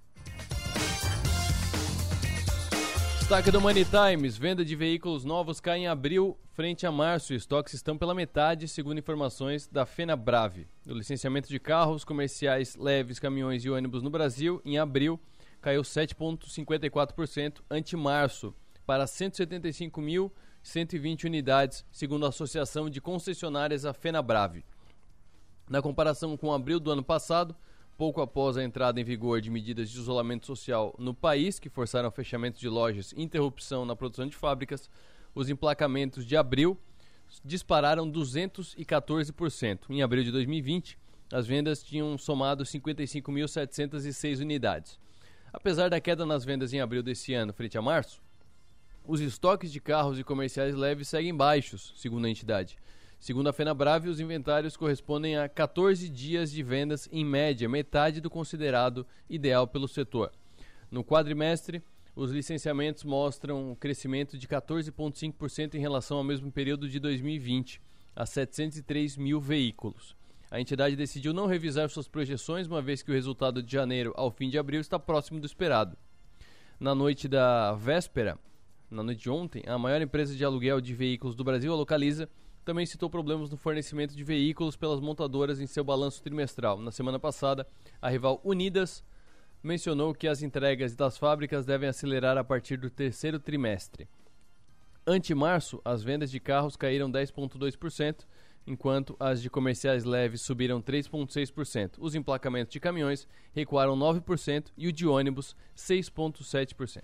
Destaque do Money Times, venda de veículos novos cai em abril frente a março, estoques estão pela metade, segundo informações da FenaBrave. O licenciamento de carros comerciais leves, caminhões e ônibus no Brasil, em abril, caiu 7,54% ante março, para 175.120 unidades, segundo a Associação de Concessionárias, a FenaBrave. Na comparação com abril do ano passado, pouco após a entrada em vigor de medidas de isolamento social no país, que forçaram o fechamento de lojas e interrupção na produção de fábricas, os emplacamentos de abril dispararam 214%. Em abril de 2020, as vendas tinham somado 55.706 unidades. Apesar da queda nas vendas em abril desse ano frente a março, os estoques de carros e comerciais leves seguem baixos, segundo a entidade. Segundo a FenaBrave, os inventários correspondem a 14 dias de vendas em média, metade do considerado ideal pelo setor. No quadrimestre, os licenciamentos mostram um crescimento de 14,5% em relação ao mesmo período de 2020, a 703 mil veículos. A entidade decidiu não revisar suas projeções, uma vez que o resultado de janeiro ao fim de abril está próximo do esperado. Na noite da véspera, na noite de ontem, a maior empresa de aluguel de veículos do Brasil, a Localiza, também citou problemas no fornecimento de veículos pelas montadoras em seu balanço trimestral. Na semana passada, a rival Unidas mencionou que as entregas das fábricas devem acelerar a partir do terceiro trimestre. Ante março, as vendas de carros caíram 10,2%, enquanto as de comerciais leves subiram 3,6%. Os emplacamentos de caminhões recuaram 9% e o de ônibus 6,7%.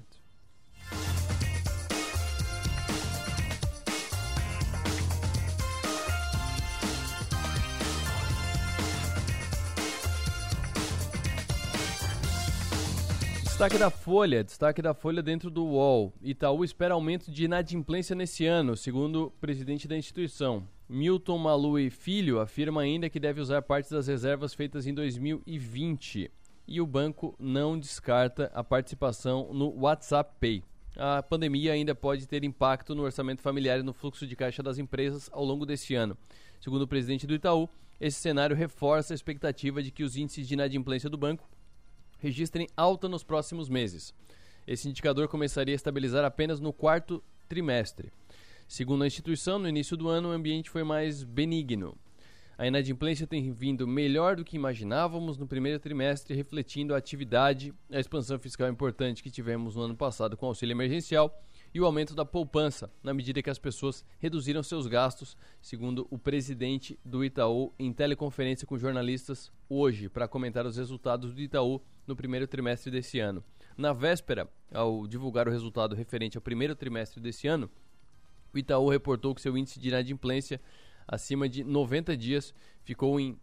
Destaque da Folha dentro do UOL. Itaú espera aumento de inadimplência nesse ano, segundo o presidente da instituição. Milton Malui Filho afirma ainda que deve usar parte das reservas feitas em 2020. E o banco não descarta a participação no WhatsApp Pay. A pandemia ainda pode ter impacto no orçamento familiar e no fluxo de caixa das empresas ao longo desse ano. Segundo o presidente do Itaú, esse cenário reforça a expectativa de que os índices de inadimplência do banco registrem alta nos próximos meses. Esse indicador começaria a estabilizar apenas no quarto trimestre. Segundo a instituição, no início do ano o ambiente foi mais benigno. A inadimplência tem vindo melhor do que imaginávamos no primeiro trimestre, refletindo a atividade, a expansão fiscal importante que tivemos no ano passado com o auxílio emergencial e o aumento da poupança, na medida que as pessoas reduziram seus gastos, segundo o presidente do Itaú em teleconferência com jornalistas hoje, para comentar os resultados do Itaú no primeiro trimestre desse ano. Na véspera, ao divulgar o resultado referente ao primeiro trimestre desse ano, o Itaú reportou que seu índice de inadimplência acima de 90 dias ficou em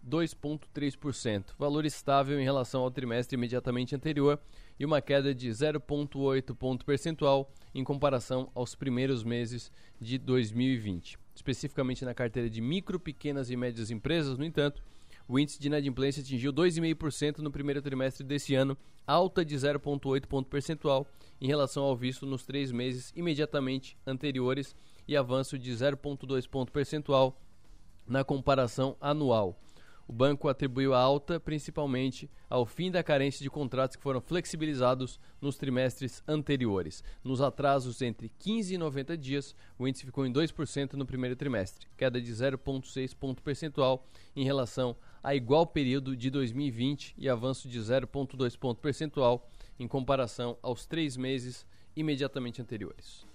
2,3%, valor estável em relação ao trimestre imediatamente anterior e uma queda de 0,8 ponto percentual em comparação aos primeiros meses de 2020. Especificamente na carteira de micro, pequenas e médias empresas, no entanto, o índice de inadimplência atingiu 2,5% no primeiro trimestre desse ano, alta de 0,8 ponto percentual em relação ao visto nos 3 meses imediatamente anteriores e avanço de 0,2 ponto percentual na comparação anual. O banco atribuiu a alta principalmente ao fim da carência de contratos que foram flexibilizados nos trimestres anteriores. Nos atrasos entre 15 e 90 dias, o índice ficou em 2% no primeiro trimestre, queda de 0,6 ponto percentual em relação a igual período de 2020 e avanço de 0,2 ponto percentual em comparação aos 3 meses imediatamente anteriores.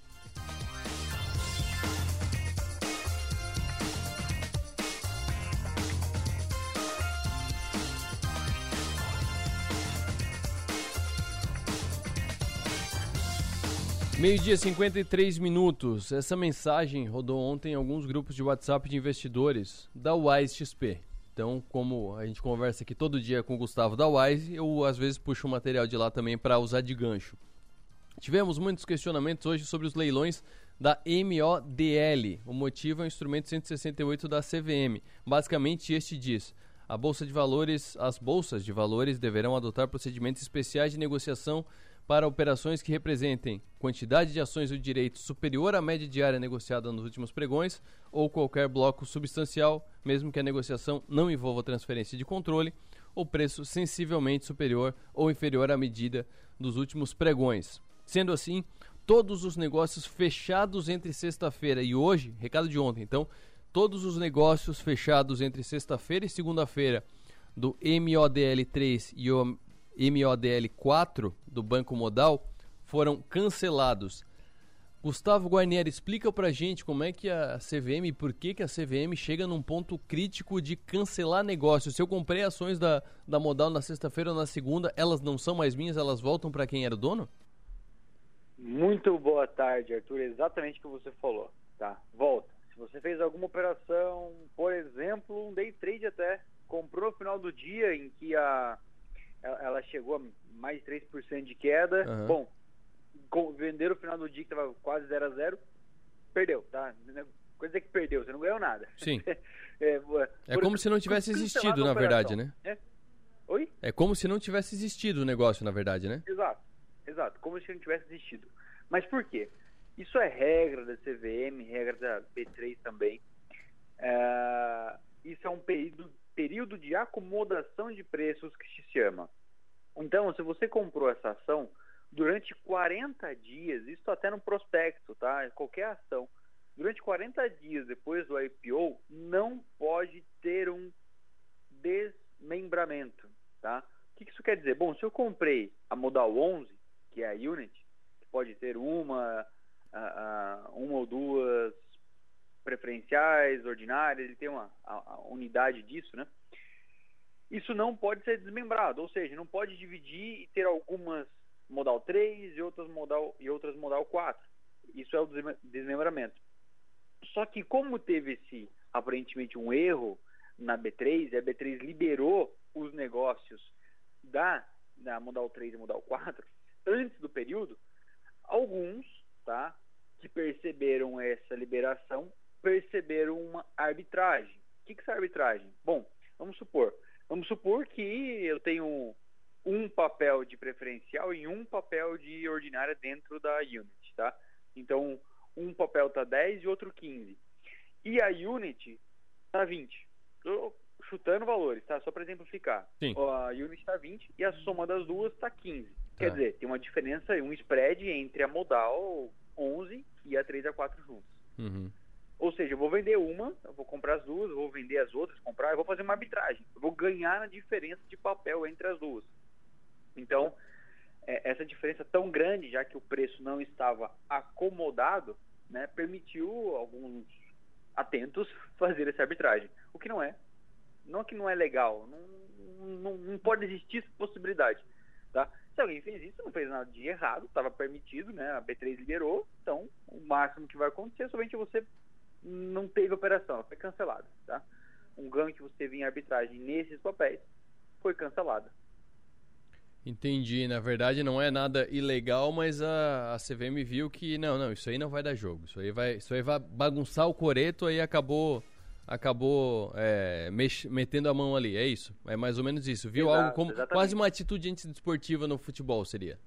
Meio-dia, 53 minutos. Essa mensagem rodou ontem em alguns grupos de WhatsApp de investidores da Wise XP. Então, como a gente conversa aqui todo dia com o Gustavo da Wise, eu às vezes puxo o material de lá também para usar de gancho. Tivemos muitos questionamentos hoje sobre os leilões da MODL. O motivo é o instrumento 168 da CVM. Basicamente, este diz: as bolsas de valores deverão adotar procedimentos especiais de negociação para operações que representem quantidade de ações ou direitos superior à média diária negociada nos últimos pregões ou qualquer bloco substancial, mesmo que a negociação não envolva transferência de controle, ou preço sensivelmente superior ou inferior à medida dos últimos pregões. Sendo assim, todos os negócios fechados entre sexta-feira e hoje, recado de ontem, então, todos os negócios fechados entre sexta-feira e segunda-feira do MODL 3 e o MODL 4 do Banco Modal foram cancelados. Gustavo Guarnieri, explica pra gente como é que a CVM e por que a CVM chega num ponto crítico de cancelar negócios. Se eu comprei ações da Modal na sexta-feira ou na segunda, elas não são mais minhas, elas voltam para quem era o dono? Muito boa tarde, Arthur. Exatamente o que você falou, tá? Volta. Se você fez alguma operação, por exemplo, um day trade até, comprou no final do dia em que ela chegou a mais de 3% de queda. Bom, vender no final do dia que estava quase 0-0, perdeu, tá? Coisa que perdeu, você não ganhou nada. Sim. É como se não tivesse existido, na verdade, né? Oi? É como se não tivesse existido o negócio, na verdade, né? Exato, como se não tivesse existido. Mas por quê? Isso é regra da CVM, regra da B3 também. Isso é um período de acomodação de preços que se chama. Então, se você comprou essa ação durante 40 dias, isso está até no prospecto, tá? Qualquer ação, durante 40 dias depois do IPO, não pode ter um desmembramento, tá? O que isso quer dizer? Bom, se eu comprei a Modal 11, que é a Unit, que pode ter uma ou duas preferenciais, ordinárias, ele tem a unidade disso, né? Isso não pode ser desmembrado, ou seja, não pode dividir e ter algumas Modal 3 e outras Modal 4. Isso é o desmembramento. Só que como teve aparentemente um erro na B3, e a B3 liberou os negócios da Modal 3 e Modal 4 antes do período, alguns, tá, que perceberam essa liberação perceberam uma arbitragem. O que é arbitragem? Bom, vamos supor que eu tenho um papel de preferencial e um papel de ordinária dentro da Unit, tá? Então, um papel está 10 e outro 15. E a Unit está 20. Estou chutando valores, tá? Só para exemplificar. Sim. A Unit está 20 e a soma das duas está 15. Quer dizer, tem uma diferença, um spread entre a Modal 11 e a 3 e a 4 juntos. Uhum. Ou seja, eu vou vender uma, eu vou comprar as duas, eu vou vender as outras, eu vou fazer uma arbitragem. Eu vou ganhar na diferença de papel entre as duas. Então, essa diferença tão grande, já que o preço não estava acomodado, né, permitiu alguns atentos fazer essa arbitragem. O que não é que não é legal, não pode existir essa possibilidade, tá? Se alguém fez isso, não fez nada de errado, estava permitido, né? A B3 liberou, então o máximo que vai acontecer é somente você não teve operação, ela foi cancelada, tá? Um ganho que você teve em arbitragem nesses papéis foi cancelado. Entendi, na verdade não é nada ilegal, mas a CVM viu que não, isso aí não vai dar jogo, isso aí vai bagunçar o coreto, aí acabou metendo a mão ali, é isso? É mais ou menos isso, viu? Exato, algo como exatamente. Quase uma atitude antidesportiva no futebol seria.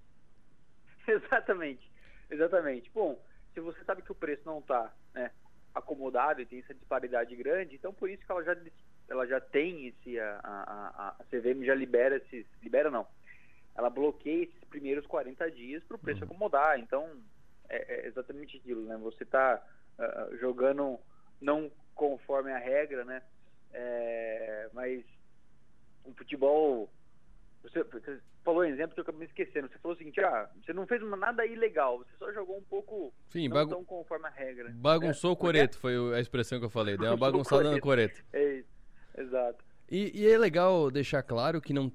Exatamente. Bom, se você sabe que o preço não está, né, acomodado e tem essa disparidade grande, então por isso que ela já tem a CVM já ela bloqueia esses primeiros 40 dias para o preço acomodar. Então é exatamente aquilo, né? Você está jogando não conforme a regra, né? Mas o futebol, você falou um exemplo que eu acabei me esquecendo. Você falou o seguinte: você não fez nada ilegal, você só jogou um pouco tão conforme a regra. Bagunçou o coreto, foi a expressão que eu falei. Deu uma bagunçada no coreto. É isso, exato. E é legal deixar claro que não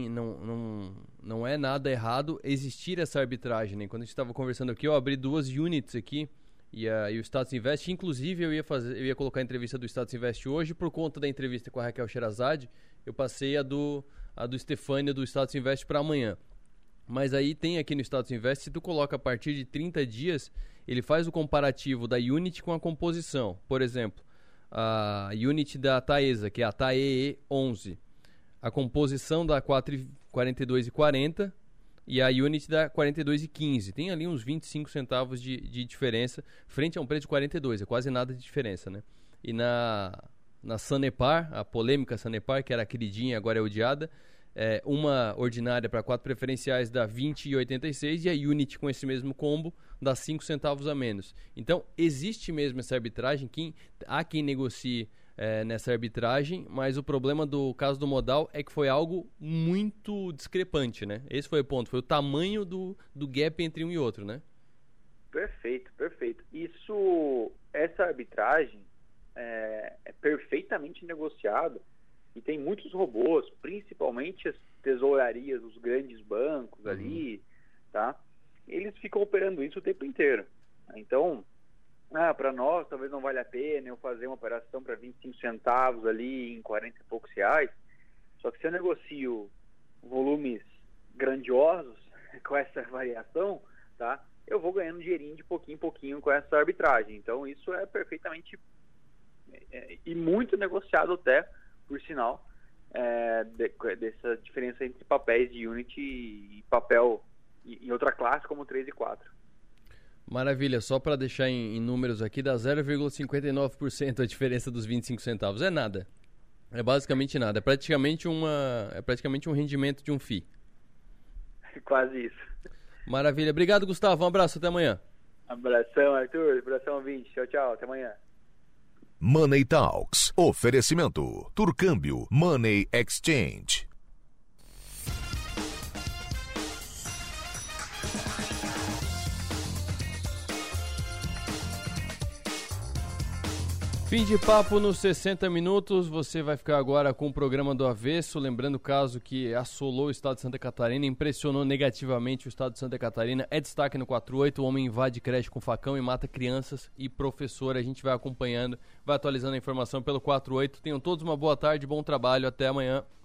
é nada errado existir essa arbitragem, né? Quando a gente estava conversando aqui, eu abri 2 units aqui e o Status Invest, inclusive eu ia colocar a entrevista do Status Invest hoje, por conta da entrevista com a Raquel Sherazade, eu passei a do Stefânia do Status Invest para amanhã. Mas aí tem aqui no Status Invest, se tu coloca a partir de 30 dias, ele faz o comparativo da unit com a composição. Por exemplo, a unit da Taesa, que é a TAEE 11, a composição da 42,40 e a unit da 42,15. Tem ali uns 25 centavos de diferença frente a um preço de 42, é quase nada de diferença, né? E na Sanepar, a polêmica Sanepar, que era queridinha, agora é odiada, uma ordinária para 4 preferenciais dá 20,86 e a unit com esse mesmo combo dá 5 centavos a menos. Então, existe mesmo essa arbitragem, há quem negocie nessa arbitragem, mas o problema do caso do Modal é que foi algo muito discrepante, né? Esse foi o ponto, foi o tamanho do gap entre um e outro, né? Perfeito. Essa arbitragem é perfeitamente negociado. E tem muitos robôs, principalmente as tesourarias, os grandes bancos ali, tá? Eles ficam operando isso o tempo inteiro. Então, para nós talvez não vale a pena eu fazer uma operação para 25 centavos ali em 40 e poucos reais. Só que se eu negocio volumes grandiosos com essa variação, tá? Eu vou ganhando dinheirinho de pouquinho em pouquinho com essa arbitragem. Então, isso é perfeitamente e muito negociado até, por sinal, dessa diferença entre papéis de unit e papel em outra classe como 3 e 4. Maravilha, só para deixar em números aqui, dá 0,59% a diferença dos 25 centavos. É nada, é basicamente nada, é praticamente um rendimento de um FII. Quase isso. Maravilha, obrigado, Gustavo, um abraço, até amanhã. Abração, Arthur, abração, ouvinte, tchau, até amanhã. Money Talks. Oferecimento. Turcâmbio. Money Exchange. Fim de papo nos 60 minutos. Você vai ficar agora com o programa do avesso. Lembrando o caso que assolou o estado de Santa Catarina, impressionou negativamente o estado de Santa Catarina. É destaque no 48. O homem invade creche com facão e mata crianças e professor. A gente vai acompanhando, vai atualizando a informação pelo 48. Tenham todos uma boa tarde, bom trabalho. Até amanhã.